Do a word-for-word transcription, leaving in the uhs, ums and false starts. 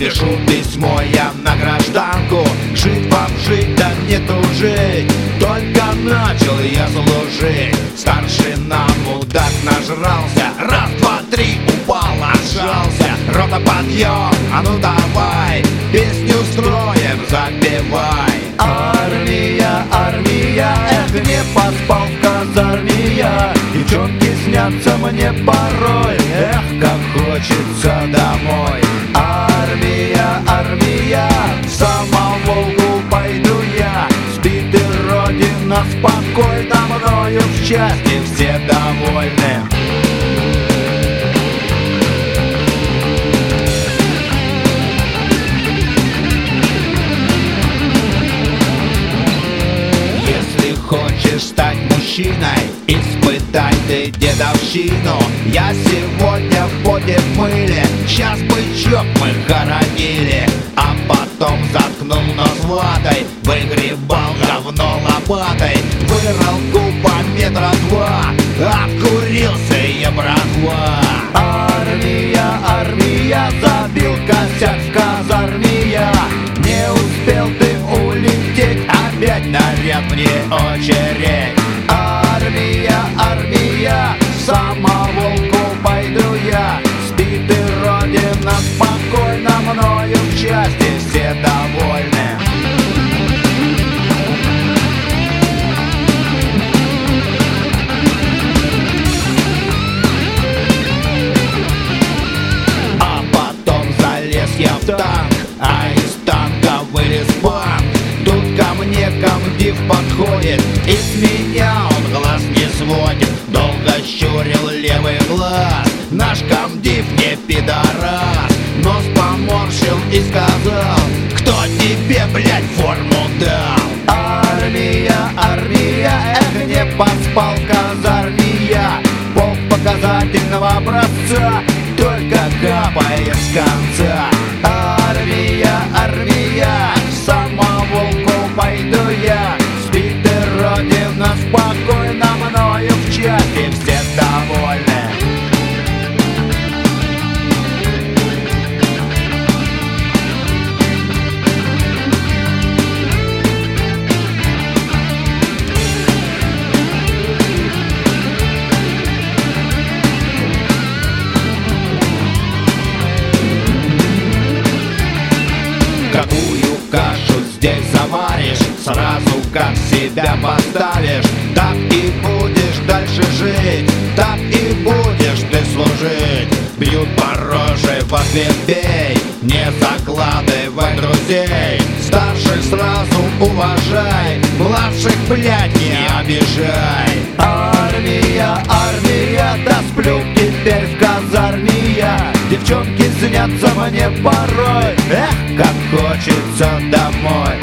Пишу письмо я на гражданку: жить вам жить, да не тужить. Только начал я служить, старшина мудак нажрался. Раз, два, три, упал, отжался. Рота, подъем, а ну давай, песню строим, запевай. Армия, армия, эх, не поспал в казарме я. Девчонки снятся мне порой, эх, как хочется домой. Армия, армия, в самоволку пойду я. Спит и родина спокойно, мною в счастье все довольны. Хочешь стать мужчиной, испытай ты дедовщину. Я сегодня в поте в мыле, сейчас бычок мы хоронили. А потом заткнул нос ватой, выгребал говно лопатой. Вырал куба метра два, обкурился я, братва. Армия, армия, забил косяк в казарме я. Не успел ты улететь, опять наряд мне очередь. Армия, армия, самоволку пойду я. Спит и родина спокойно, мною в счастье все довольны. А потом залез я в танк, а из танка вылез банк. Тут ко мне комдив подходит, и с меня он глаз не сводит. Долго щурил левый глаз наш комдив не пидорас, нос поморщил и сказал: кто тебе, блядь, форму дал? Армия, армия, эх, не поспал в казарме я. Полк показательного образца, только капает с конца. Армия, армия, самоволку пойду я. Спит и родина спокойно, мною в счастье все довольны. Какую кашу здесь заваришь, сразу как себя поставишь, так и будешь дальше жить, так и будешь ты служить. Бьют по роже, в ответ бей, не закладывай друзей. Старших сразу уважай, младших, блядь, не обижай. Армия, армия, да сплю теперь в казарме я. Девчонки снятся мне порой, эх, как хочется домой.